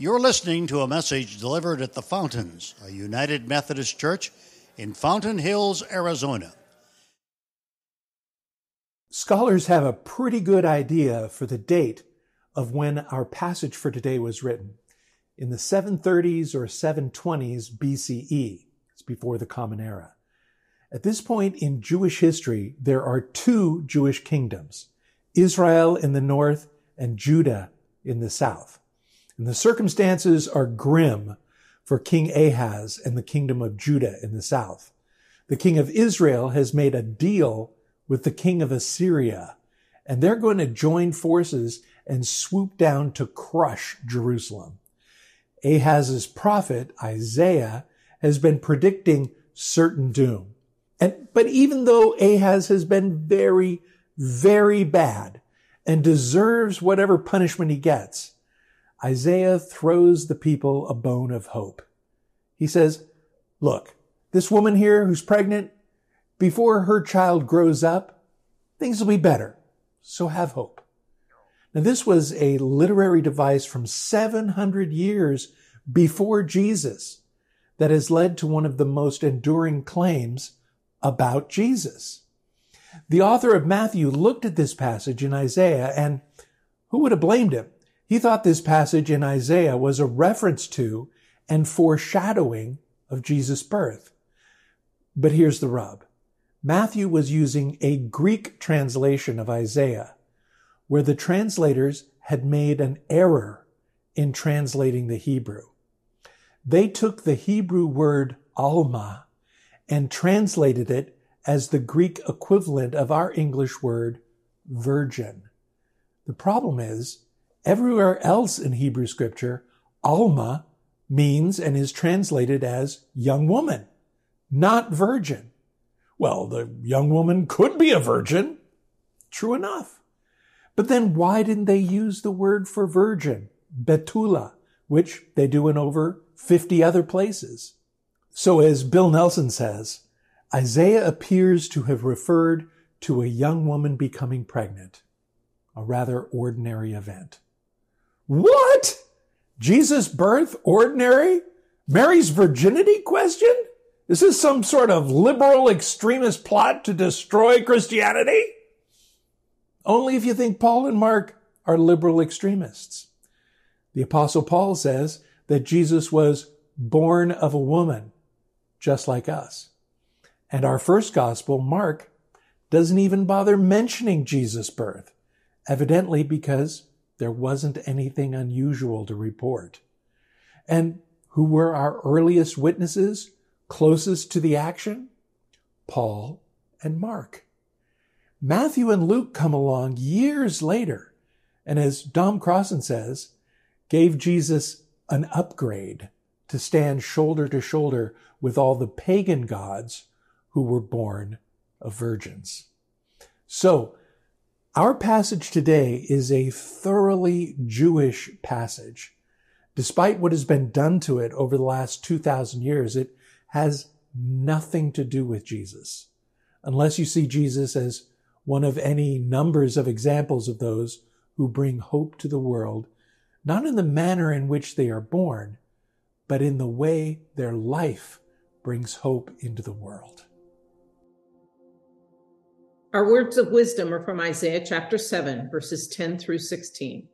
You're listening to a message delivered at the Fountains, a United Methodist Church in Fountain Hills, Arizona. Scholars have a pretty good idea for the date of when our passage for today was written. In the 730s or 720s BCE. It's before the Common Era. At this point in Jewish history, there are two Jewish kingdoms, Israel in the north and Judah in the south. And the circumstances are grim for King Ahaz and the kingdom of Judah in the south. The king of Israel has made a deal with the king of Assyria, and they're going to join forces and swoop down to crush Jerusalem. Ahaz's prophet, Isaiah, has been predicting certain doom. But even though Ahaz has been very, very bad and deserves whatever punishment he gets, Isaiah throws the people a bone of hope. He says, look, this woman here who's pregnant, before her child grows up, things will be better. So have hope. Now, this was a literary device from 700 years before Jesus that has led to one of the most enduring claims about Jesus. The author of Matthew looked at this passage in Isaiah, and who would have blamed him? He thought this passage in Isaiah was a reference to and foreshadowing of Jesus' birth. But here's the rub. Matthew was using a Greek translation of Isaiah, where the translators had made an error in translating the Hebrew. They took the Hebrew word alma and translated it as the Greek equivalent of our English word virgin. The problem is, everywhere else in Hebrew scripture, alma means and is translated as young woman, not virgin. Well, the young woman could be a virgin. True enough. But then why didn't they use the word for virgin, betula, which they do in over 50 other places? So as Bill Nelson says, Isaiah appears to have referred to a young woman becoming pregnant, a rather ordinary event. What? Jesus' birth ordinary? Mary's virginity question? Is this some sort of liberal extremist plot to destroy Christianity? Only if you think Paul and Mark are liberal extremists. The Apostle Paul says that Jesus was born of a woman, just like us. And our first gospel, Mark, doesn't even bother mentioning Jesus' birth, evidently because there wasn't anything unusual to report. And who were our earliest witnesses closest to the action? Paul and Mark. Matthew and Luke come along years later, and as Dom Crossan says, gave Jesus an upgrade to stand shoulder to shoulder with all the pagan gods who were born of virgins. So, our passage today is a thoroughly Jewish passage. Despite what has been done to it over the last 2,000 years, it has nothing to do with Jesus, unless you see Jesus as one of any numbers of examples of those who bring hope to the world, not in the manner in which they are born, but in the way their life brings hope into the world. Our words of wisdom are from Isaiah chapter 7, verses 10 through 16.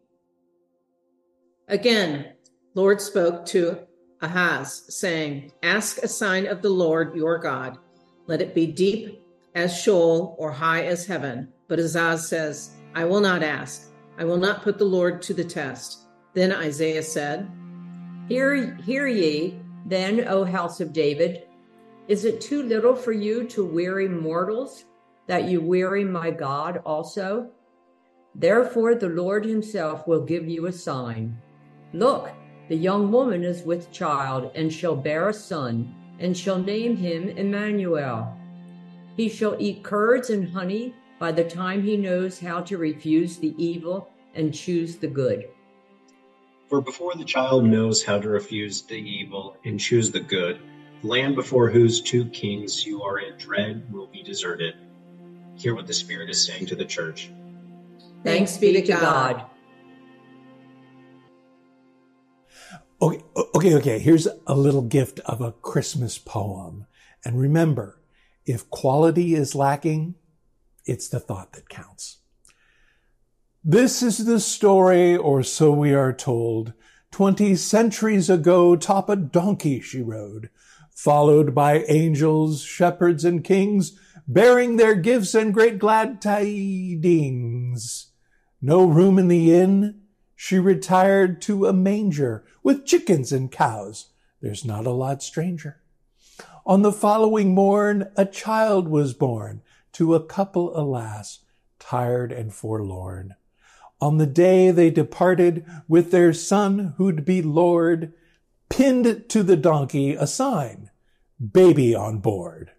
Again, Lord spoke to Ahaz, saying, ask a sign of the Lord your God. Let it be deep as Sheol or high as heaven. But Ahaz says, I will not ask. I will not put the Lord to the test. Then Isaiah said, Hear ye, then, O house of David. Is it too little for you to weary mortals, that you weary my God also? Therefore the Lord himself will give you a sign. Look, the young woman is with child, and shall bear a son, and shall name him Emmanuel. He shall eat curds and honey by the time he knows how to refuse the evil and choose the good. For before the child knows how to refuse the evil and choose the good, the land before whose two kings you are in dread will be deserted. Hear what the Spirit is saying to the church. Thanks be to God. Okay. Here's a little gift of a Christmas poem. And remember, if quality is lacking, it's the thought that counts. This is the story, or so we are told. 20 centuries ago, top a donkey she rode, followed by angels, shepherds, and kings, bearing their gifts and great glad tidings. No room in the inn, she retired to a manger with chickens and cows. There's not a lot stranger. On the following morn, a child was born to a couple, alas, tired and forlorn. On the day they departed with their son who'd be Lord, pinned to the donkey a sign, baby on board.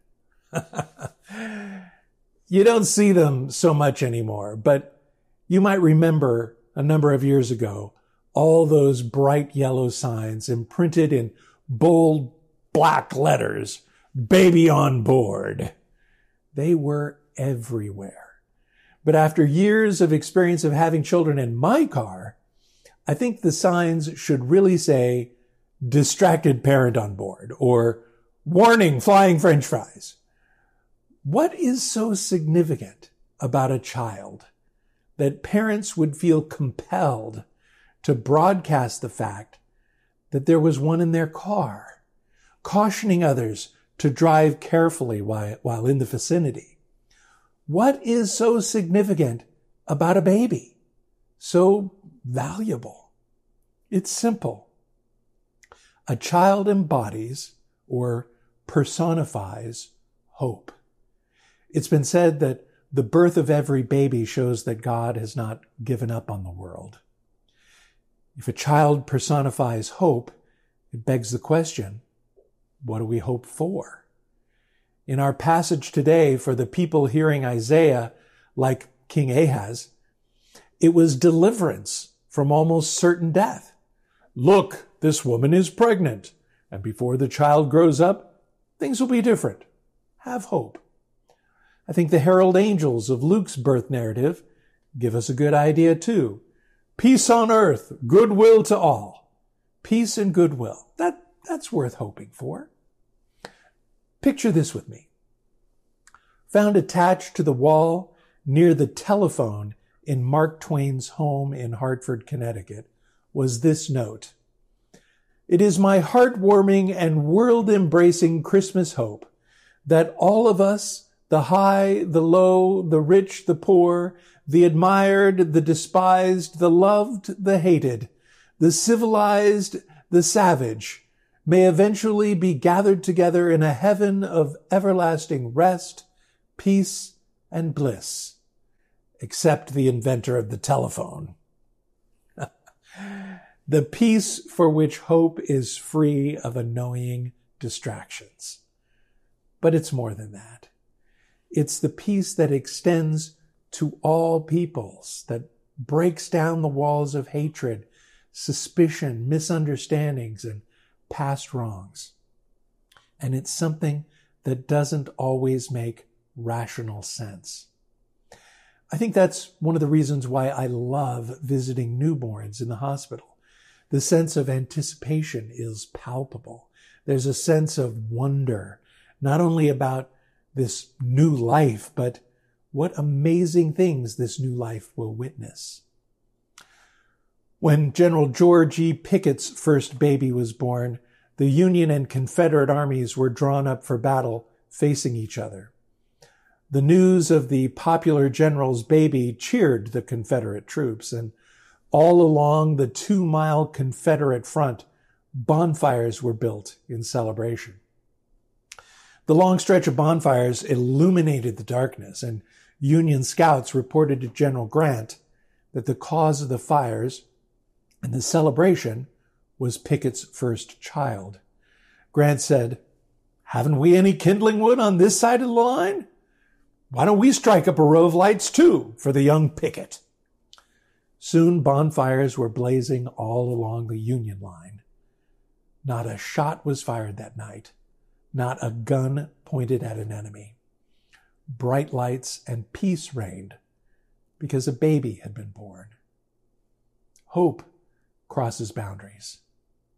You don't see them so much anymore, but you might remember a number of years ago, all those bright yellow signs imprinted in bold black letters, baby on board. They were everywhere. But after years of experience of having children in my car, I think the signs should really say, distracted parent on board, or warning, flying French fries. What is so significant about a child that parents would feel compelled to broadcast the fact that there was one in their car, cautioning others to drive carefully while in the vicinity? What is so significant about a baby? So valuable? It's simple. A child embodies or personifies hope. It's been said that the birth of every baby shows that God has not given up on the world. If a child personifies hope, it begs the question, what do we hope for? In our passage today, for the people hearing Isaiah, like King Ahaz, it was deliverance from almost certain death. Look, this woman is pregnant, and before the child grows up, things will be different. Have hope. I think the herald angels of Luke's birth narrative give us a good idea too. Peace on earth, goodwill to all. Peace and goodwill. That's worth hoping for. Picture this with me. Found attached to the wall near the telephone in Mark Twain's home in Hartford, Connecticut, was this note. It is my heartwarming and world-embracing Christmas hope that all of us, the high, the low, the rich, the poor, the admired, the despised, the loved, the hated, the civilized, the savage, may eventually be gathered together in a heaven of everlasting rest, peace, and bliss, except the inventor of the telephone. The peace for which hope is free of annoying distractions. But it's more than that. It's the peace that extends to all peoples, that breaks down the walls of hatred, suspicion, misunderstandings, and past wrongs. And it's something that doesn't always make rational sense. I think that's one of the reasons why I love visiting newborns in the hospital. The sense of anticipation is palpable. There's a sense of wonder, not only about this new life, but what amazing things this new life will witness. When General George E. Pickett's first baby was born, the Union and Confederate armies were drawn up for battle, facing each other. The news of the popular general's baby cheered the Confederate troops, and all along the 2-mile Confederate front, bonfires were built in celebration. The long stretch of bonfires illuminated the darkness, and Union scouts reported to General Grant that the cause of the fires and the celebration was Pickett's first child. Grant said, "Haven't we any kindling wood on this side of the line? Why don't we strike up a row of lights too for the young Pickett?" Soon bonfires were blazing all along the Union line. Not a shot was fired that night. Not a gun pointed at an enemy. Bright lights and peace reigned because a baby had been born. Hope crosses boundaries.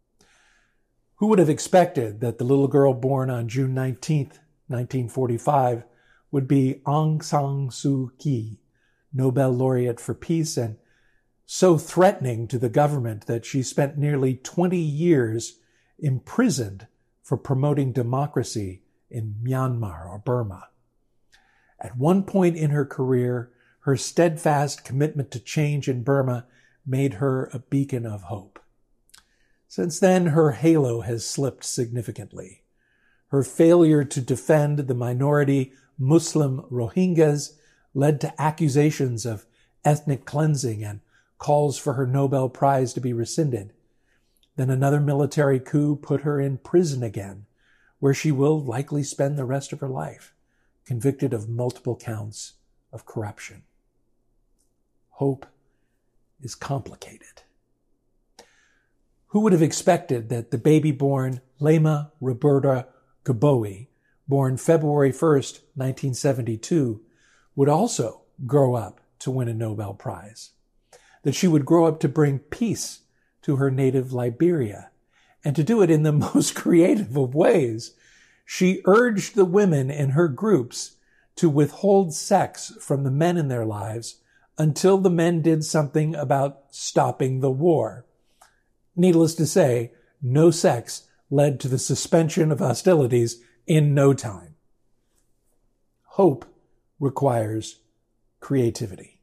Who would have expected that the little girl born on June 19th, 1945, would be Aung San Suu Kyi, Nobel laureate for peace, and so threatening to the government that she spent nearly 20 years imprisoned for promoting democracy in Myanmar or Burma. At one point in her career, her steadfast commitment to change in Burma made her a beacon of hope. Since then, her halo has slipped significantly. Her failure to defend the minority Muslim Rohingyas led to accusations of ethnic cleansing and calls for her Nobel Prize to be rescinded. Then another military coup put her in prison again, where she will likely spend the rest of her life, convicted of multiple counts of corruption. Hope is complicated. Who would have expected that the baby-born Lema Roberta Gbowee, born February 1st, 1972, would also grow up to win a Nobel Prize? That she would grow up to bring peace to her native Liberia, and to do it in the most creative of ways. She urged the women in her groups to withhold sex from the men in their lives until the men did something about stopping the war. Needless to say, no sex led to the suspension of hostilities in no time. Hope requires creativity.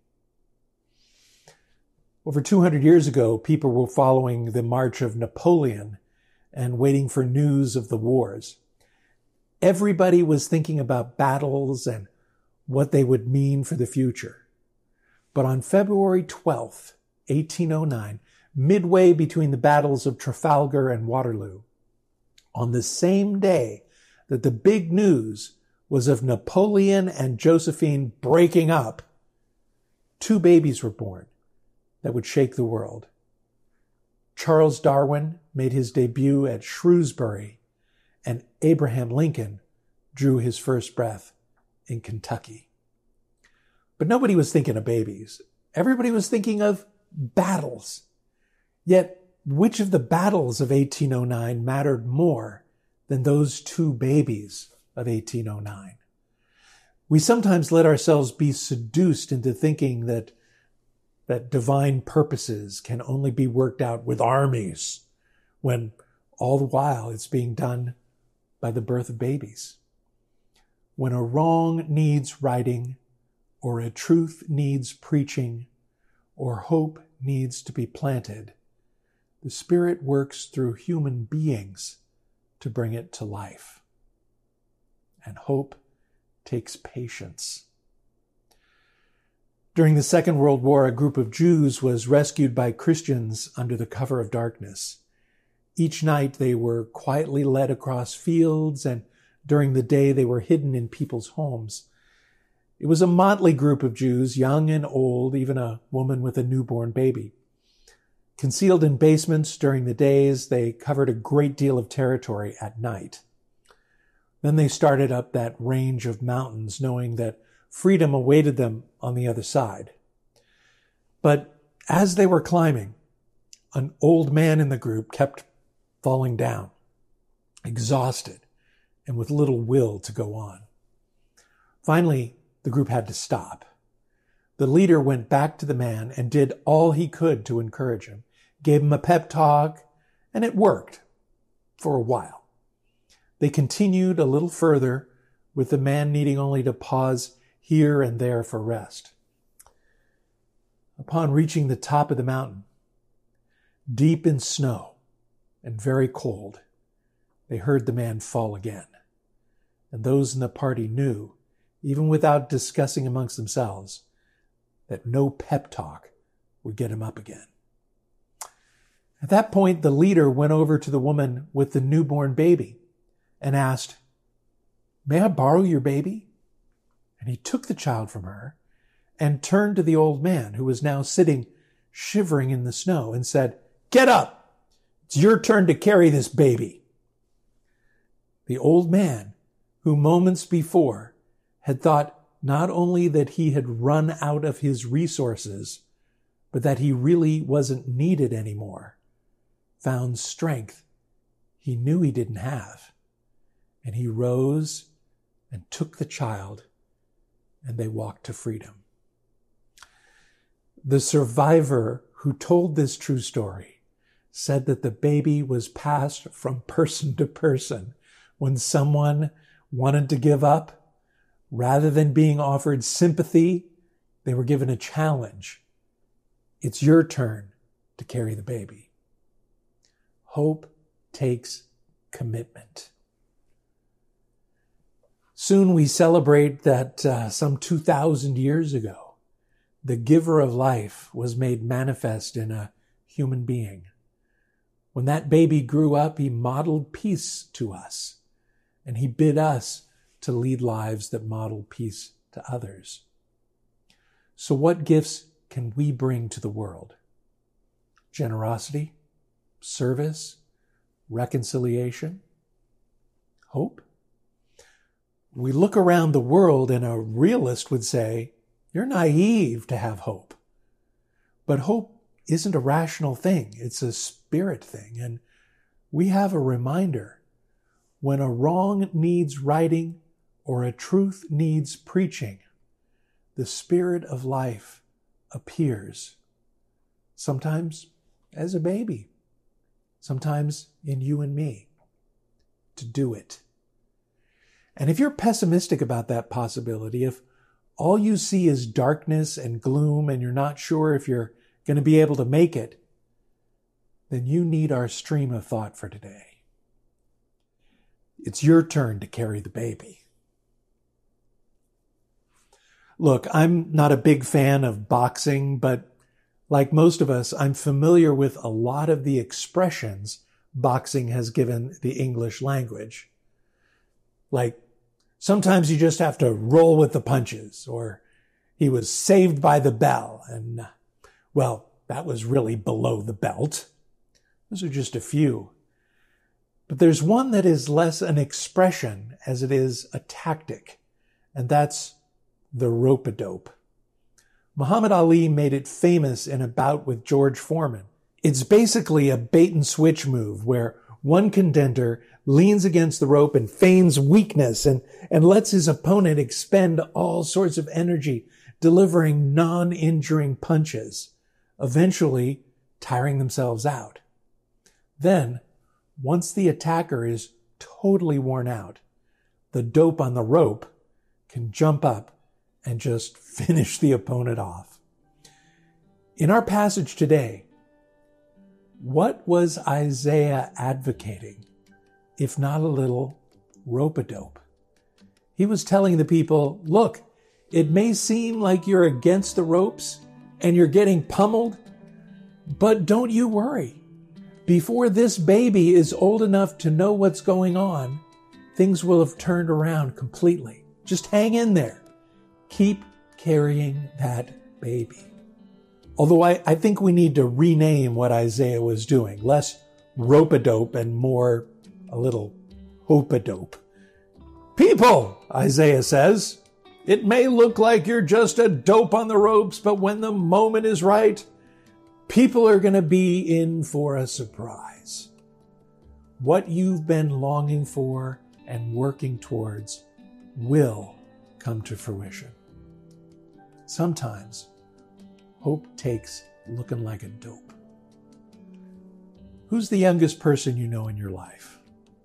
Over 200 years ago, people were following the march of Napoleon and waiting for news of the wars. Everybody was thinking about battles and what they would mean for the future. But on February 12th, 1809, midway between the battles of Trafalgar and Waterloo, on the same day that the big news was of Napoleon and Josephine breaking up, 2 babies were born that would shake the world. Charles Darwin made his debut at Shrewsbury, and Abraham Lincoln drew his first breath in Kentucky. But nobody was thinking of babies. Everybody was thinking of battles. Yet, which of the battles of 1809 mattered more than those 2 babies of 1809? We sometimes let ourselves be seduced into thinking that divine purposes can only be worked out with armies, when all the while it's being done by the birth of babies. When a wrong needs righting, or a truth needs preaching, or hope needs to be planted, the Spirit works through human beings to bring it to life. And hope takes patience. During the Second World War, a group of Jews was rescued by Christians under the cover of darkness. Each night they were quietly led across fields, and during the day they were hidden in people's homes. It was a motley group of Jews, young and old, even a woman with a newborn baby. Concealed in basements during the days, they covered a great deal of territory at night. Then they started up that range of mountains, knowing that freedom awaited them on the other side. But as they were climbing, an old man in the group kept falling down, exhausted and with little will to go on. Finally, the group had to stop. The leader went back to the man and did all he could to encourage him, gave him a pep talk, and it worked for a while. They continued a little further, with the man needing only to pause here and there for rest. Upon reaching the top of the mountain, deep in snow and very cold, they heard the man fall again. And those in the party knew, even without discussing amongst themselves, that no pep talk would get him up again. At that point, the leader went over to the woman with the newborn baby and asked, "May I borrow your baby?" And he took the child from her and turned to the old man, who was now sitting shivering in the snow, and said, "Get up! It's your turn to carry this baby." The old man, who moments before had thought not only that he had run out of his resources, but that he really wasn't needed anymore, found strength he knew he didn't have. And he rose and took the child, and they walked to freedom. The survivor who told this true story said that the baby was passed from person to person. When someone wanted to give up, rather than being offered sympathy, they were given a challenge. It's your turn to carry the baby. Hope takes commitment. Soon we celebrate that some 2,000 years ago, the giver of life was made manifest in a human being. When that baby grew up, he modeled peace to us, and he bid us to lead lives that model peace to others. So what gifts can we bring to the world? Generosity, service, reconciliation, hope? We look around the world and a realist would say, you're naive to have hope. But hope isn't a rational thing. It's a spirit thing. And we have a reminder. When a wrong needs righting or a truth needs preaching, the Spirit of life appears. Sometimes as a baby, sometimes in you and me, to do it. And if you're pessimistic about that possibility, if all you see is darkness and gloom and you're not sure if you're going to be able to make it, then you need our stream of thought for today. It's your turn to carry the baby. Look, I'm not a big fan of boxing, but like most of us, I'm familiar with a lot of the expressions boxing has given the English language. Like, sometimes you just have to roll with the punches, or he was saved by the bell, and, well, that was really below the belt. Those are just a few. But there's one that is less an expression as it is a tactic, and that's the rope-a-dope. Muhammad Ali made it famous in a bout with George Foreman. It's basically a bait-and-switch move where one contender leans against the rope and feigns weakness and lets his opponent expend all sorts of energy, delivering non-injuring punches, eventually tiring themselves out. Then, once the attacker is totally worn out, the dope on the rope can jump up and just finish the opponent off. In our passage today, what was Isaiah advocating, if not a little rope-a-dope? He was telling the people, look, it may seem like you're against the ropes and you're getting pummeled, but don't you worry. Before this baby is old enough to know what's going on, things will have turned around completely. Just hang in there. Keep carrying that baby. Although I think we need to rename what Isaiah was doing. Less rope-a-dope and more a little hope-a-dope. People, Isaiah says, it may look like you're just a dope on the ropes, but when the moment is right, people are going to be in for a surprise. What you've been longing for and working towards will come to fruition. Sometimes, hope takes looking like a dope. Who's the youngest person you know in your life?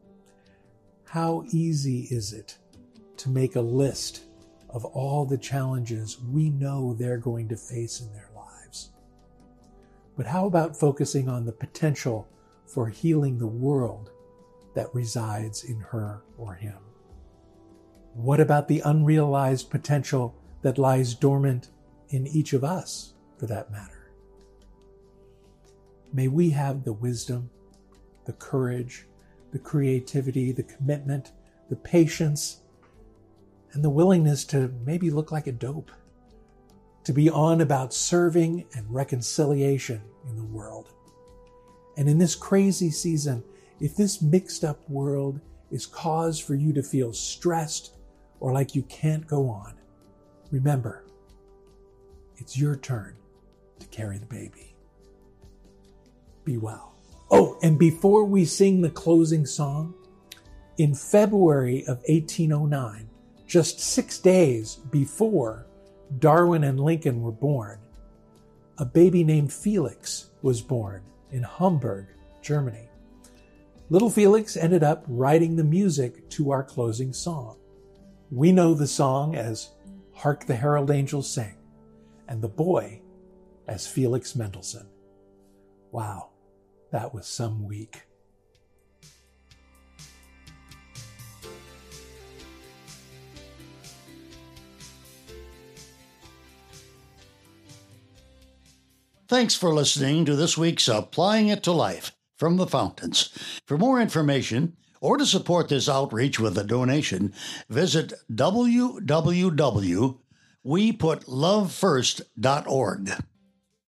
How easy is it to make a list of all the challenges we know they're going to face in their lives? But how about focusing on the potential for healing the world that resides in her or him? What about the unrealized potential that lies dormant in each of us, for that matter? May we have the wisdom, the courage, the creativity, the commitment, the patience, and the willingness to maybe look like a dope, to be on about serving and reconciliation in the world. And in this crazy season, if this mixed up world is cause for you to feel stressed or like you can't go on, remember, it's your turn to carry the baby. Be well. Oh, and before we sing the closing song, in February of 1809, just 6 days before Darwin and Lincoln were born, a baby named Felix was born in Hamburg, Germany. Little Felix ended up writing the music to our closing song. We know the song as Hark the Herald Angels Sing, and the boy as Felix Mendelssohn. Wow, that was some week. Thanks for listening to this week's Applying It to Life from the Fountains. For more information or to support this outreach with a donation, visit www.weputlovefirst.org.